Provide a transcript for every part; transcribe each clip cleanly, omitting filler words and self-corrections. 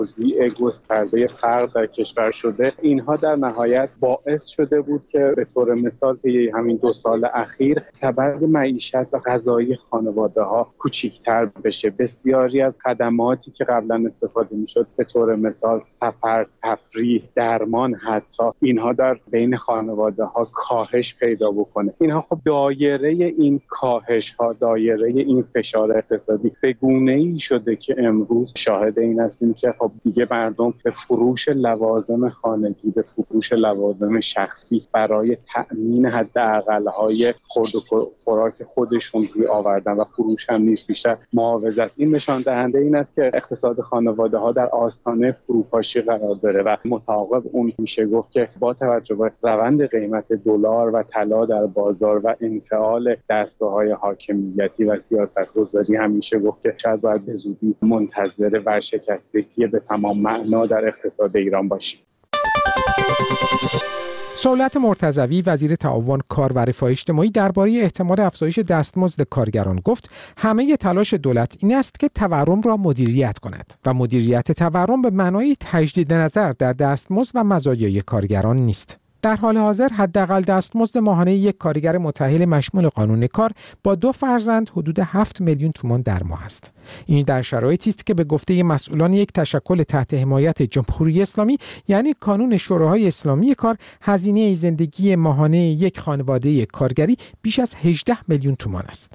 توزیع گسترده فقر در کشور شده، اینها در نهایت باعث شده بود که به طور مثال طی همین 2 سال اخیر سبد معیشت و غذایی خانواده‌ها کوچکتر بشه. بسیاری از خدماتی که قبلا استفاده میشد به طور مثال سفر، تفریح، درمان، حتی اینها در بین خانواده‌ها کاهش پیدا بکنه. اینها خب دایره این کاهش‌ها، دایره این فشار اقتصادی به گونه‌ای شده که امروز شاهد این هستیم که خب دیگه مردم به فروش لوازم خانگی، به فروش لوازم شخصی برای تأمین حداقل‌های خورد و خوراک خودشون روی آوردن و فروش هم نیست، بیشتر معاوضه است. این نشان دهنده این است که اقتصاد خانواده‌ها در آستانه فروپاشی قرار داره و متعاقب اون میشه گفت که با توجه به روند قیمت دلار و طلا در بازار و انفعال دستگاه‌های حاکمیتی و سیاست‌گذاری هم میشه گفت که شاید باید به زودی منتظر ورشکستگی به تمام معنا در اقتصاد ایران باشیم. سهولت مرتضوی وزیر تعاون کار و رفاه اجتماعی درباره احتمال افزایش دستمزد کارگران گفت همه تلاش دولت این است که تورم را مدیریت کند و مدیریت تورم به معنای تجدید نظر در دستمزد و مزایای کارگران نیست. در حال حاضر حداقل دستمزد ماهانه یک کارگر متأهل مشمول قانون کار با 2 فرزند حدود 7 میلیون تومان در ماه است. این در شرایطی است که به گفته مسئولان یک تشکل تحت حمایت جمهوری اسلامی یعنی کانون شوراهای اسلامی کار، هزینه زندگی ماهانه یک خانواده کارگری بیش از 18 میلیون تومان است.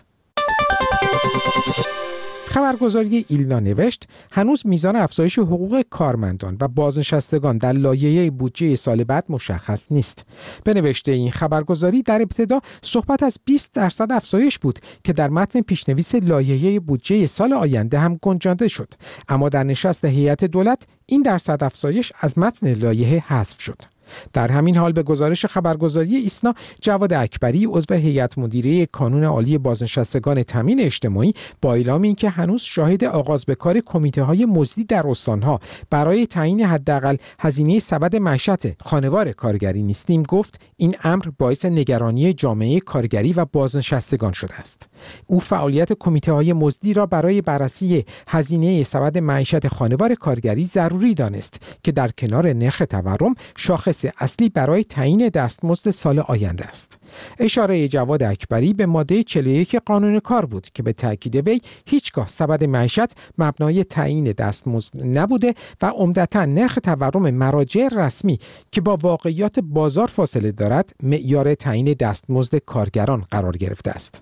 خبرگزاری ایلنا نوشت هنوز میزان افزایش حقوق کارمندان و بازنشستگان در لایحه بودجه سال بعد مشخص نیست. به نوشته این خبرگزاری در ابتدا صحبت از 20% افزایش بود که در متن پیشنویس لایحه بودجه سال آینده هم گنجانده شد، اما در نشست هیئت دولت این درصد افزایش از متن لایحه حذف شد. در همین حال به گزارش خبرگزاری ایسنا، جواد اکبری عضو هیئت مدیره کانون عالی بازنشستگان تامین اجتماعی با اعلام اینکه هنوز شاهد آغاز به کار کمیته‌های مزدی در استان‌ها برای تعیین حداقل هزینه سبد معیشت خانوار کارگری نیستیم، گفت این امر باعث نگرانی جامعه کارگری و بازنشستگان شده است. او فعالیت کمیته‌های مزدی را برای بررسی هزینه سبد معیشت خانوار کارگری ضروری دانست که در کنار نرخ تورم شاخص اصلی برای تعیین دستمزد سال آینده است. اشاره جواد اکبری به ماده 41 قانون کار بود که به تاکید وی هیچگاه سبد معیشت مبنای تعیین دستمزد نبوده و عمدتاً نرخ تورم مراجع رسمی که با واقعیات بازار فاصله دارد معیار تعیین دستمزد کارگران قرار گرفته است.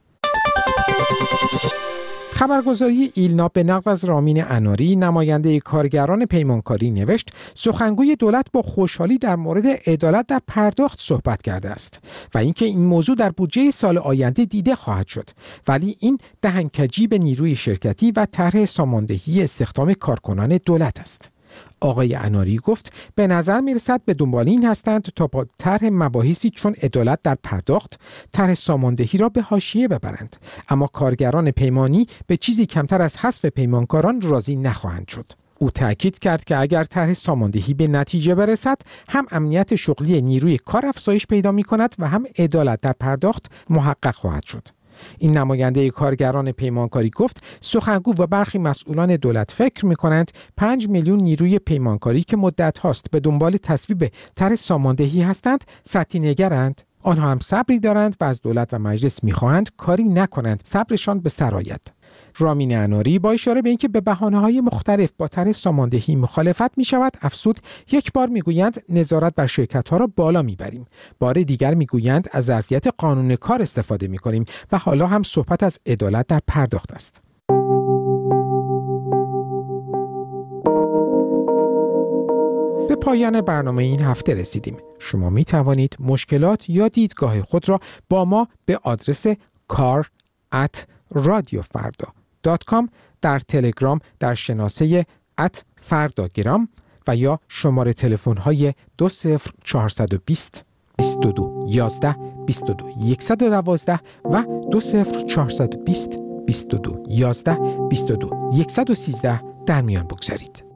خبرگزاری ایلنا به نقل از رامین اناری نماینده کارگران پیمانکاری نوشت سخنگوی دولت با خوشحالی در مورد عدالت در پرداخت صحبت کرده است و اینکه این موضوع در بودجه سال آینده دیده خواهد شد، ولی این دهنکجی به نیروی شرکتی و طرح ساماندهی استخدام کارکنان دولت است. آقای اناری گفت به نظر میرسد به دنبال این هستند تا با طرح مباحثی چون عدالت در پرداخت طرح ساماندهی را به حاشیه ببرند، اما کارگران پیمانی به چیزی کمتر از حذف پیمانکاران راضی نخواهند شد. او تاکید کرد که اگر طرح ساماندهی به نتیجه برسد هم امنیت شغلی نیروی کار افزایش پیدا می کند و هم عدالت در پرداخت محقق خواهد شد. این نماینده کارگران پیمانکاری گفت سخنگو و برخی مسئولان دولت فکر می‌کنند 5 میلیون نیروی پیمانکاری که مدت هاست به دنبال تصویب طرح ساماندهی هستند سطحی نگرند. آنها هم صبری دارند و از دولت و مجلس می‌خواهند کاری نکنند، صبرشان به سر آید. رامین اناری با اشاره به اینکه به بهانه‌های مختلف با طرح ساماندهی مخالفت می‌شود افزود یک بار می‌گویند نظارت بر شرکت‌ها را بالا می‌بریم، بار دیگر می‌گویند از ظرفیت قانون کار استفاده می‌کنیم و حالا هم صحبت از عدالت در پرداخت است. به پایان برنامه این هفته رسیدیم. شما می توانید مشکلات یا دیدگاه خود را با ما به آدرس kar@radiofarda.com در تلگرام در شناسه @فرداگرام و یا شماره تلفن های 20420 22 11 22 112 و 20420 22 11 22 113 در میان بگذارید.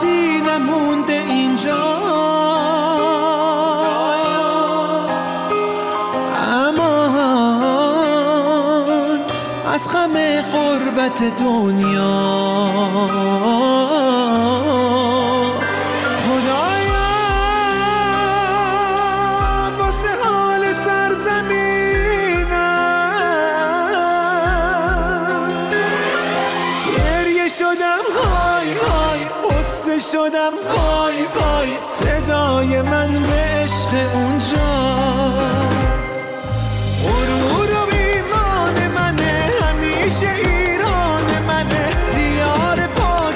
کسی نمونده اینجا، امان از غم غربت دنیا. خدایا واسه حال سرزمینم گریه شدم، های های قصه شدم، وای وای صدای من به عشق اونجاست. غرور و ایمان منه، همیشه ایران منه، دیار پاک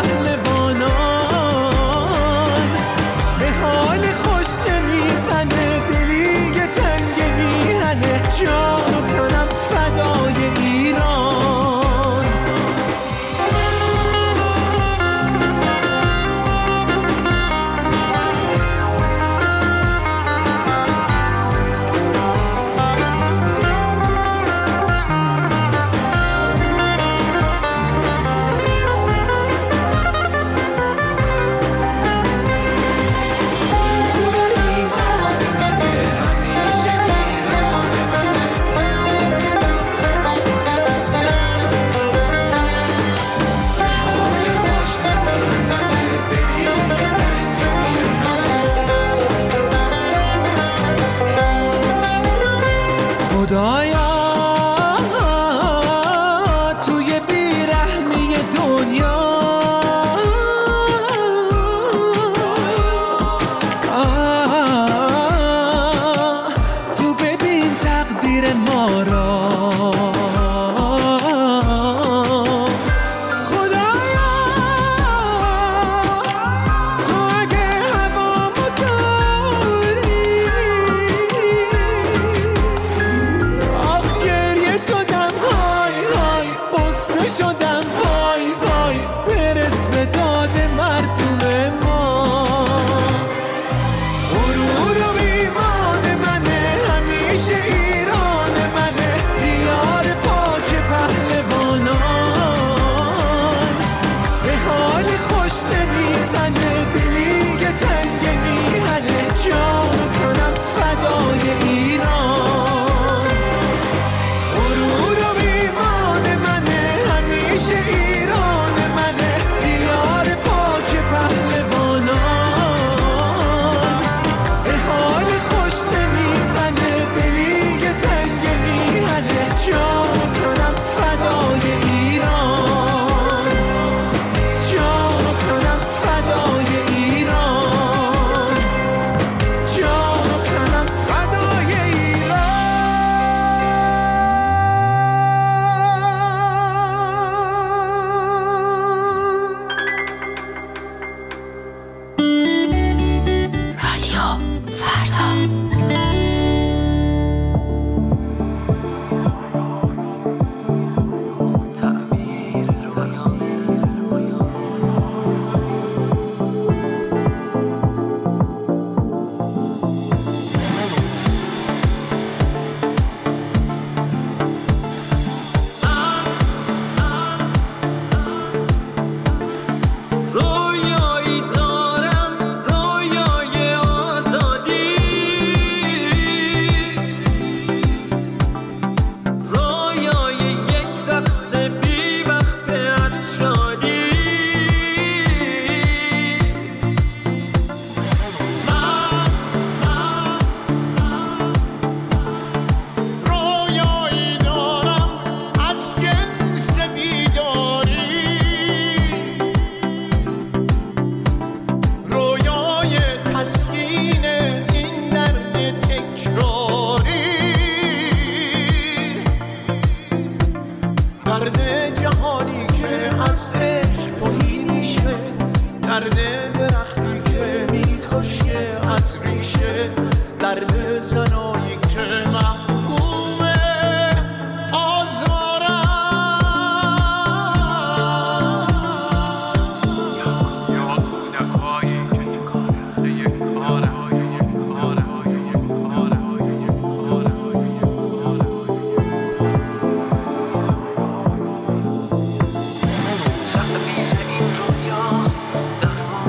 پهلوانان. به حال خوش نمیزنه، دلی که تنگ میهنه، جان و تنم فدای ایران. خدایا توی بیرحمی دنیا تو ببین تقدیر ما را. خدایا تو اگه هوامو داری، شدم های های قصه شدم، وای وای برس به داد مردم ما. غرور و ایمان منه، همیشه ایران منه، دیار پاک پهلوانان. به حال خوش نمیزنه، دلی که تنگ میهنه، جان و تنم فدای ایران. غرور و ایمان منه، همیشه ایران منه، دیار پاک پهلوانان. به حال خوش نمیزنه، دلی که تنگ میهنه، جان و تنم فدای ایران. جان و تنم فدای ایران. جان و تنم فدای ایران. رادیو فردا. تعبیر رویا. رویایی دارم، رویای آزادی، رویای یک رقص بی‌وقفه از شادی. رویایی دارم از جنس بیداری، رویای تسکین این درد تکراری. درد جهانی که از عشق تهی میشه، درد درختی که میخشکه از ریشه، درد زنایی که محکوم آزارن. یا کودکایی که تو کاره یک کاره یک کاره یک کاره یک کاره. تعبیر این رویا درمان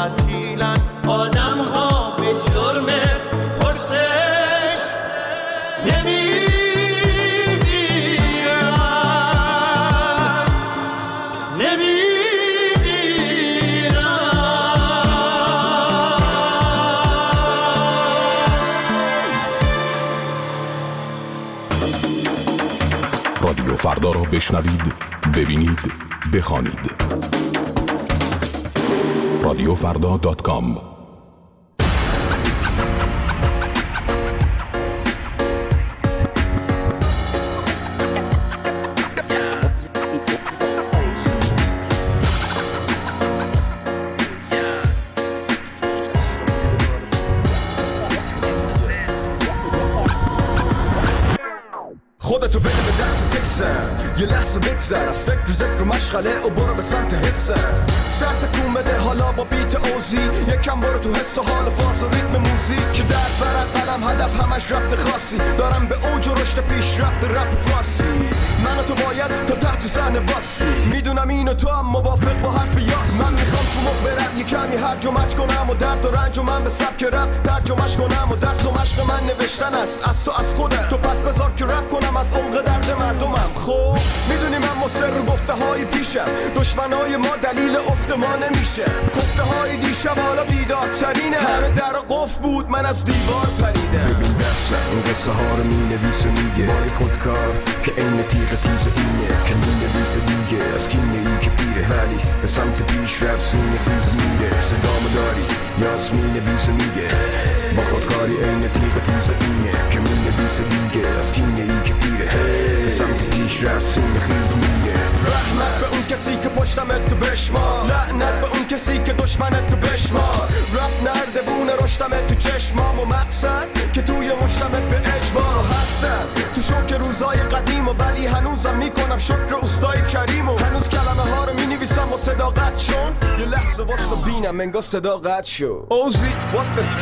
تعطیلن آدم ها به جرم پرسش رادیو فردا را بشنوید، ببینید، بخوانید. radiofrda.com. خودتو بده به دست تکسر، یه لحظه بگذر از فکر و ذکر و مشغله و برو به سمت حسر. سرت کون بده حالا با بیت اوزی، یکم برو تو حس و حال فاز و ریتم موزیک که در برق قلم هدف همش ربط خاصی دارم به اوج و رشد پیشرفت رپ فارسی. من و تو باید تا تحت صحنه باسی، میدونم اینو تو هم موافق با حرف یاس. من میخوام تو موقع برم یه کمی هرج و مرج کنم و درد و رنج و من به سبک رپ ترجمه‌اش کنم و درس و مشق من نوشتن است از تو از خودت. تو پس بذار که رپ کنم از عمق درد مردمم. خب میدونی من مصر گفته های پیشم، دشمنای ما دلیل افت ما نمیشه. خفته های دیشب حالا بیدارترینه، همه در قفل بود من از دیوار پریدم. ببین دستم این قصه ها رو مینویسه میگه بای خودکار که این تیغ تیز اینه که مینویسه دیگه از کینه این که پیره ولی به سمت پیش رفت سینه خیز میره. صدامو داری یاس مینویسه میگه با خودکاری این تیغ تیز اینه که مینویسه دیگه از کینه این که پیره به سمت پیش رفت سینه خیز میره. رحمت به اون کسی که پشتمت تو بشمار، لعنت به اون کسی که دشمنت تو بشمار. رب نردبونه رشتمت تو چشمام و مقصد که توی مشتمت به اجبار هستم. تو شوک روزای قدیم و ولی هنوزم میکنم شکر استای کریم و هنوز کلمه ها رو مینویسم و صداقت شون. یه لحظه واسه بینم انگار صداقت شو. اوزی what the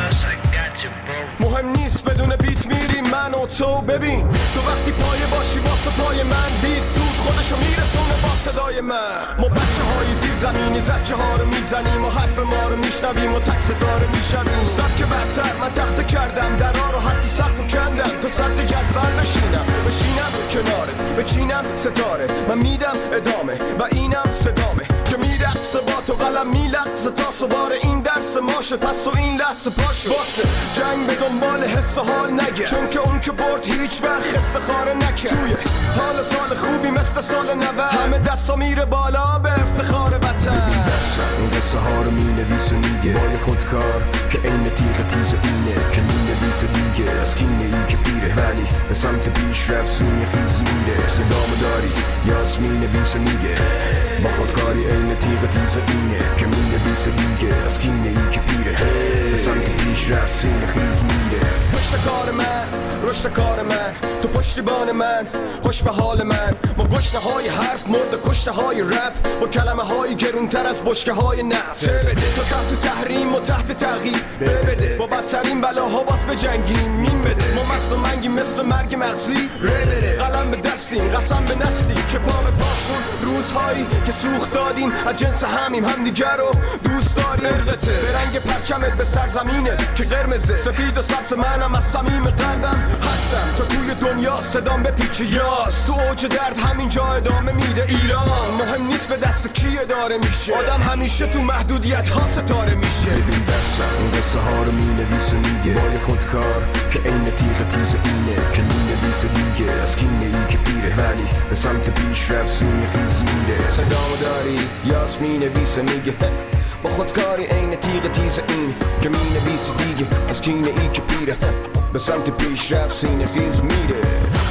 مهم نیست بدون بیت میریم من و تو. ببین تو وقتی پایه باشی واسه پای من بیت زود خودشو میرسونه با صدای من. ما بچه های زیر زمینی زچه ها رو میزنیم و حرف ما رو میشنویم و تک صدا رو میشنویم. سبک برتر من تخته کردم درها رو حتی سقف و کندم تا سطح جدول بشینم کنارت بچینم ستاره. من میدم ادامه و اینم صدامه که میرقصه با تو قلم میلقصه تا سوار این درس ماشه. پس تو این لحظه پاشه واسه جنگ به دنبال حس حال نگه، چون که اون که برد هیچ وقت حس خاره نکه. توی حال سال خوبی مثل سال 90 همه دستا میره بالا به افتخار وطن. این قصه ها رو مینویسه میگه بای خودکار که این تیغ تیز اینه که مینویسه دیگه از کینه این که پیره ولی به سمت پیش رفت سینه خیز میره. صدامو داری یاس مینویسه میگه با خودکاری این تیغ تیز اینه که مینویسه دیگه از کینه این که پیره به سمت پیش رفت سینه خیز میره. پشت کار من رشد کار من تو پشتیبان من خوش به حال من. با گشنه های حرف مرد کشته های رپ با کلمه های گرونتر از بشکه های نفت. تو تحت تحریم و تحت تغییر بده با بدترین بلاها باز به جنگیم مین بده. ما مست و منگی مثل مرگ مغزی بده قلم به دستیم قسم به نسلی که پا به پاشون روزهایی که سوخت دادیم از جنس همیم همدیگر رو دوست داریم. ارقته به رنگ پرچمت به سرزمینت که قرمزه سفید و سبز منم از صمیم قلبم هستم. تو توی دنیا صدام به پیچ یاس تو اوج درد همینجا ادامه میده. ایران مهم نیست به دست کی اداره میشه، آدم همیشه تو محدودیت ها ستاره میشه. ببین دستم این قصه ها رو مینویسه میگه بای خودکار که این تیغ تیز اینه که مینویسه دیگه از کینه این که پیره ولی به سمت پیش رفت سینه خیز میره. صدامو داری یاس مینویسه میگه با خودکاری این تیغ تیز این که مینویسه دیگه از کینه ای که پیره به سمت پیش رفت سینه خیز میره.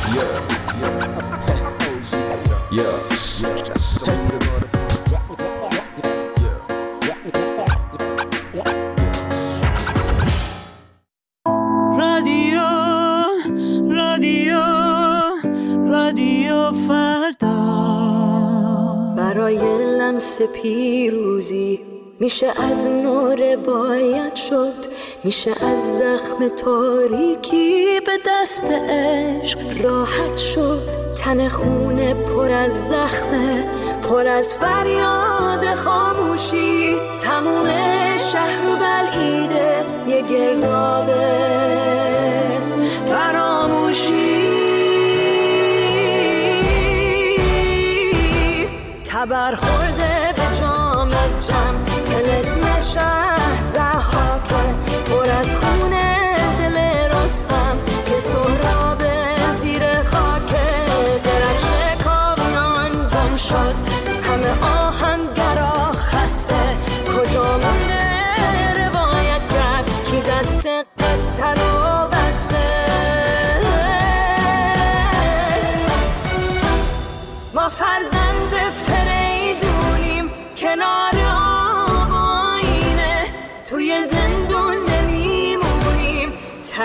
رادیو فردا برای لمس پیروزی میشه از نو روایت شد، میشه از زخم تاریکی به دست عشق راحت شد. تن خونه پر از زخمه، پر از فریاد خاموشی، تموم شهر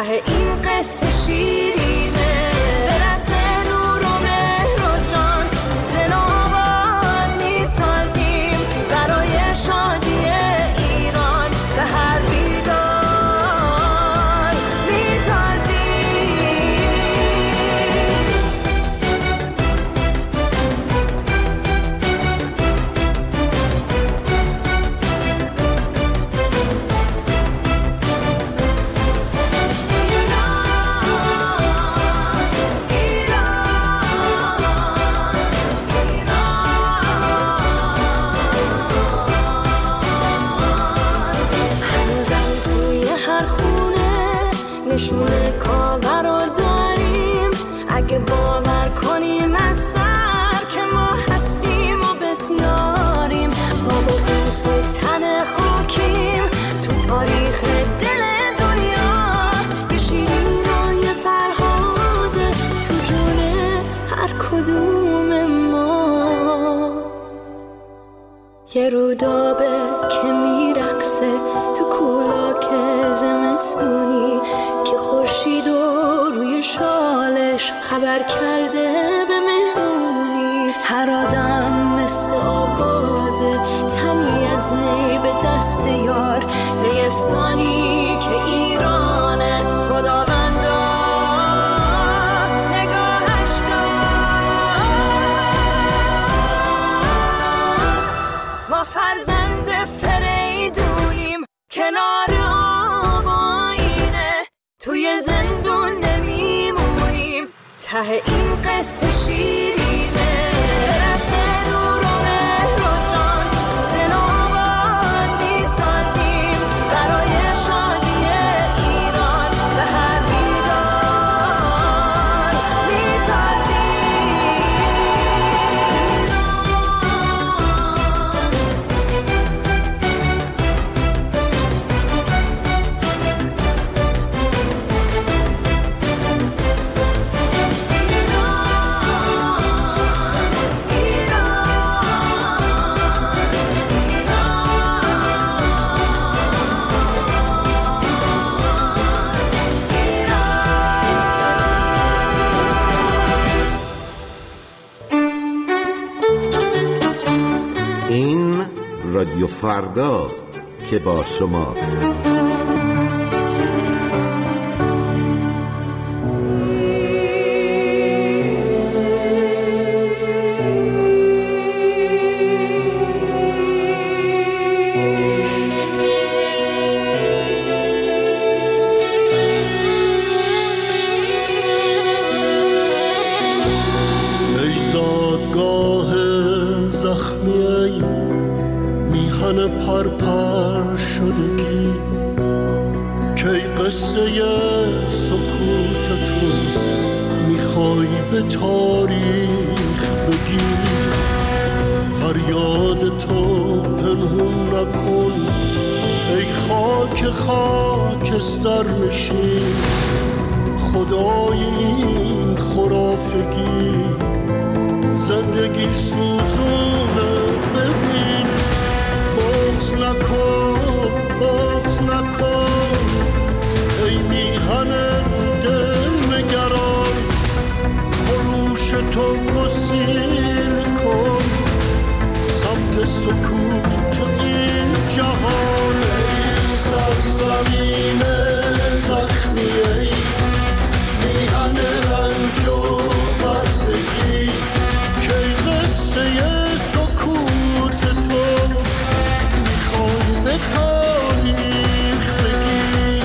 ته این قصه شیرینه برسه نور و مهر و جان زن و آواز میسازیم برای شادی ایران به هر بیدار نشونه کاور رو داریم اگه باور کنیم از سر که ما هستیم و بسیاریم ما با قوس و تن خاکیم تو تاریخ دل دنیا یه شیرین و یه فرهاده تو جون هر کدوم ما یه رودابه که میرقصه تو کولاک زمستونی که خورشید و روی شالش خبر کرده به مهمونی هر آدم مثل آوازه تنی از نی به دست یار نیستانی که ایرانه خداوندا نگاهش کن ما فرزند فریدونیم کنار توی زندون نمیمونیم ته این قصه شیرینه برسه نور و مهر و جان زن و آواز میسازیم برای شادی ایران به هر بیدار میتازیم رادیو فرداست که با شماست. پرپر شدگی کی قصه سکوتتون میخوای به تاریخ بگی فریاد تو پنهون نکن ای خاک خاکستر نشین خدای این خرافگی زندگی سوزونه ببین بغض نکن ای میهن دل نگران خروش تو گسیل کن سمت سکوت این جهان ای سرزمین زخمی ای میهن رنج و بردگی که قصه سکوت تو به تاریخ بگی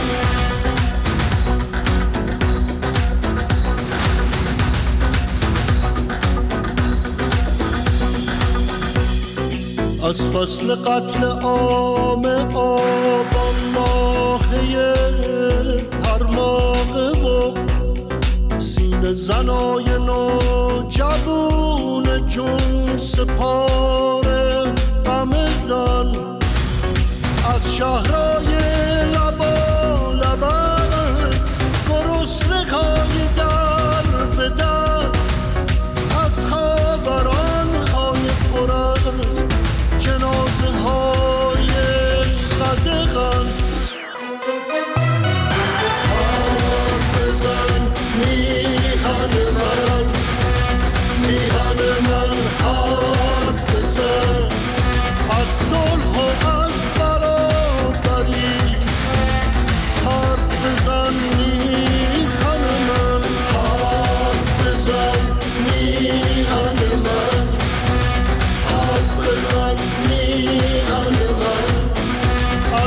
از فصل قتل عام آبان ماهی هر ماهه و سینه زنای نوجوان جون سپاره غم زن از شهرهای لبالب از گرسنه‌های در به در از خبران‌های پر از جنازه‌های قدغن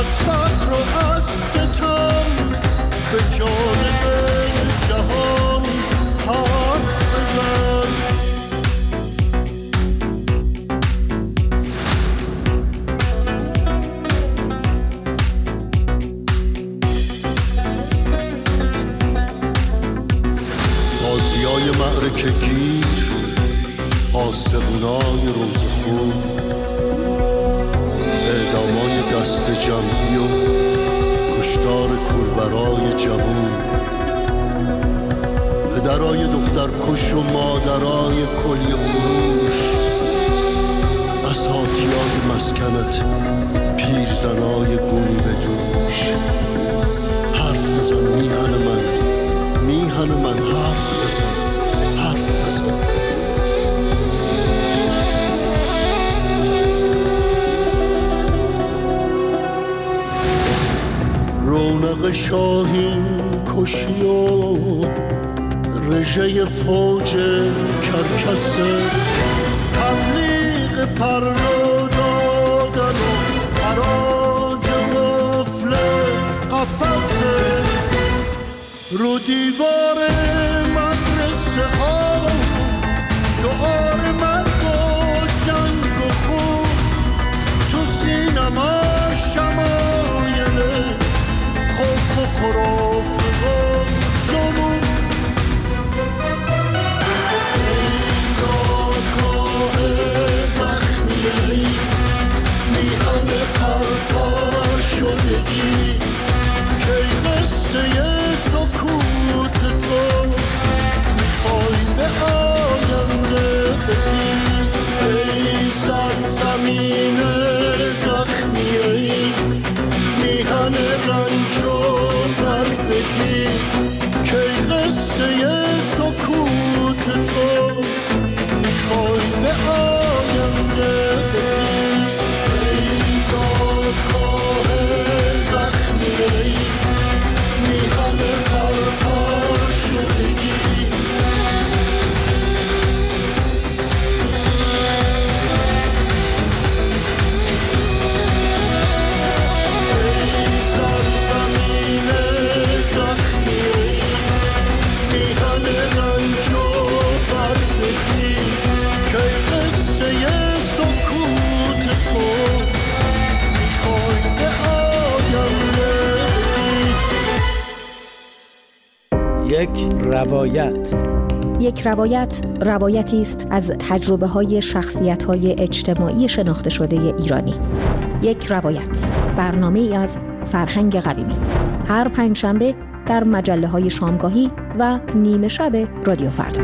از فقر و از ستم به جانب جهان حرف بزن. غازیای معرکه گیر، آسمونای روزخون، اعدامای دست جمعی و کشتار کولبرای جوون، پدرای دختر کش و مادرای کلی فروش، اساتیای مسکنت پیرزنای گونی به دوش. حرف بزن میهن من حرف بزن. رونق شاهین کشی و رژه فوج کرکسه، تبلیغ پرلو دادن و حراج غفل قفصه. رو دیوار مدرسه ها شعار مرگ و جنگ و خون، تو سینما شمایل خوب و خراب و جنون. زادگاه زخمی میهن پرپار شدگی، کی قصه سکوت تو میخوای به آینده بگی. ای سرزمین زخمی، ای میهن رنج و بردگی، کی قصه سکوت تو میخوای به آینده بگی. ای زادگاه زخمی، ای میهن پرپار شدگی. ای سرزمین زخمی، میهن رنج و بردگی، کی قصه سکوت تو میخوای به آینده بگی. یک روایتی است از تجربه‌های شخصیت‌های اجتماعی شناخته شده ایرانی. یک روایت، برنامه‌ای از فرهنگ قویمی، هر پنجشنبه در مجله‌های شامگاهی و نیمه شب رادیو فردا.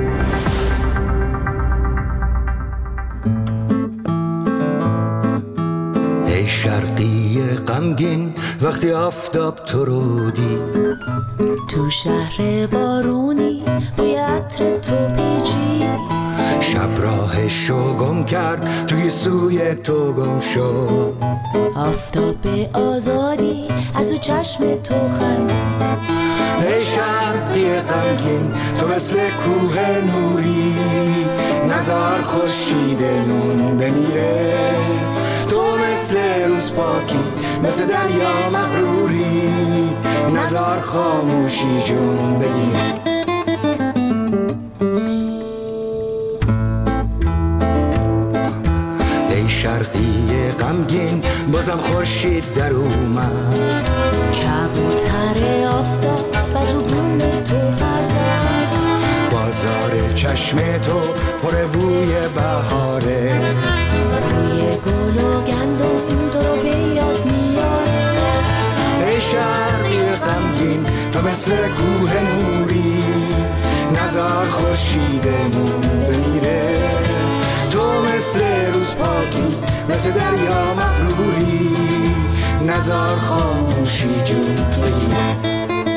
ای شرقی غمگین وقتی آفتاب تو رو دید، تو شهر بارونی بوی عطر تو پیچی، شب راهشو گم کرد توی سوی تو گم شد، آفتاب آزادی از تو چشم تو خندید. ای شرقی غمگین تو مثل کوه نوری، نزار خورشید نون بمیره، تو مثل روز پاکی مثل دریا مغروری، نزار خاموشی جون بگیر. ای شرقی غمگین بازم خورشید در اومد، کبوتر آفتاب بر رو بوم تو پر زد، بازار چشم تو پر بوی بهاره، بوی گل و گندم تو رو به یاد میاره. ای شرقی غمگین تو مثل کوه نوری، نزار خورشیدمون بمیره، تو مثل روز پاکی مثل دریا مغروری، نزار خاموشی جون بگیره.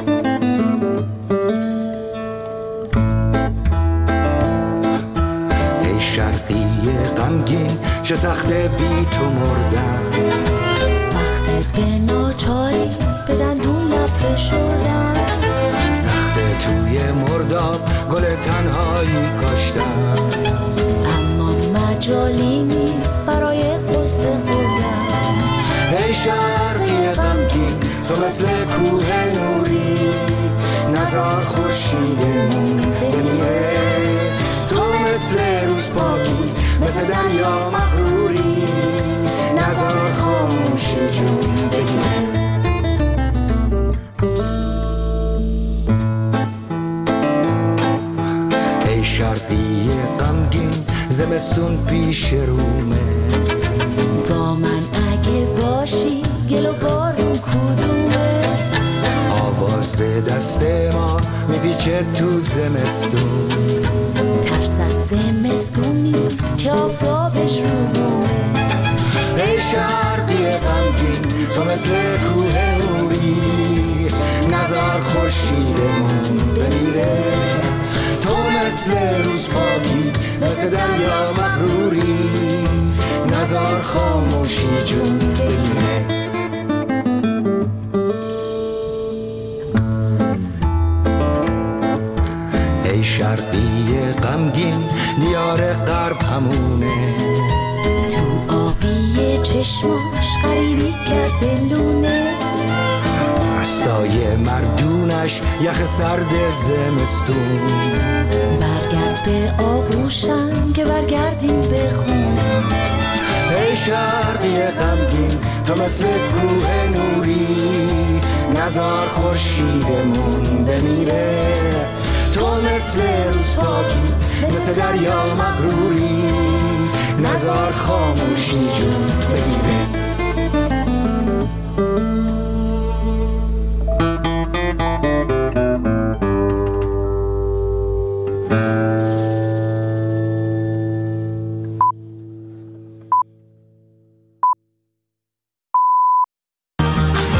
ای شرقی غمگین چه سخته بی تو مردن، سخته به ناچاری به دندون لب فشردن، سخته توی مرداب گل تنهایی کاشتن، اما مجالی نیست برای قصه خوردن. ای شرقی غمگین تو مثل کوه نوری نزار خورشیدمون بمیره تو مثل روز پاکی مثل دریا مغروری نزار خاموشی جون بگیره ای شرقی غمگین زمستون پیش رومه با من اگه باشی گل و بارون کدومه آواز دست ما میپیچه تو زمستون ترس از زمستون نیست که آفتابش رو بومه ای شرقی غمگین تو مثل کوه نوری نزار خورشیدمون بمیره تو مثل روز پاکی مثل دریا مغروری نزار خاموشی جون بگیره ای شرقی غمگین دیار غرب همونه تو آبی چشماش غریبی کرده لونه دستای مردونش یخ سرد زمستون برگرد به آغوشم که برگردیم به خونه ای شرقی غمگین تو مثل کوه نوری نزار خورشیدمون بمیره تو مثل روز پاکی مثل دریا مغروری نزار خاموشی جون بگیره